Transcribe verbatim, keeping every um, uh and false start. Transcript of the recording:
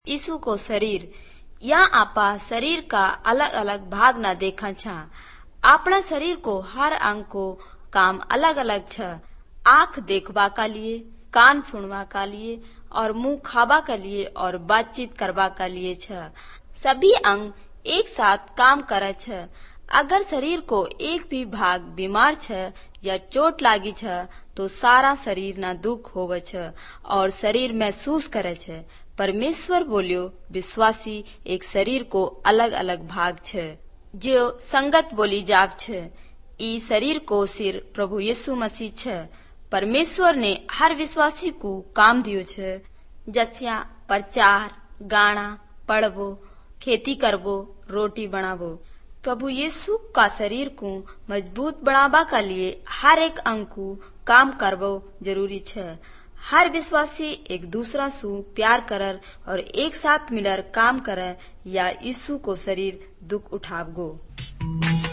यीशु को शरीर या आपा शरीर का अलग अलग भाग न देखा छा। अपना शरीर को हर अंग को काम अलग अलग छ। आँख देखवा का लिए, कान सुनवा का लिए और मुंह खावा का लिए और बातचीत करवा का लिए छ। सभी अंग एक साथ काम करे छ। अगर शरीर को एक भी भाग बीमार छ या चोट लागी छ तो सारा शरीर न दुख होवे छ और शरीर महसूस करे छ। परमेश्वर बोलियो विश्वासी एक शरीर को अलग अलग भाग छ जो संगत बोली जाव छ। ई शरीर को सिर प्रभु यीशु मसीह छ। परमेश्वर ने हर विश्वासी को काम दियो छ, जस्या प्रचार, गाना पढ़वो, खेती करवो, रोटी बनावो। प्रभु यीशु का शरीर को मजबूत बनावा का लिए हर एक अंग को काम करवो जरूरी छ। हर विश्वासी एक दूसरा सु प्यार करर और एक साथ मिलर काम करे या यीशु को शरीर दुख उठावगो।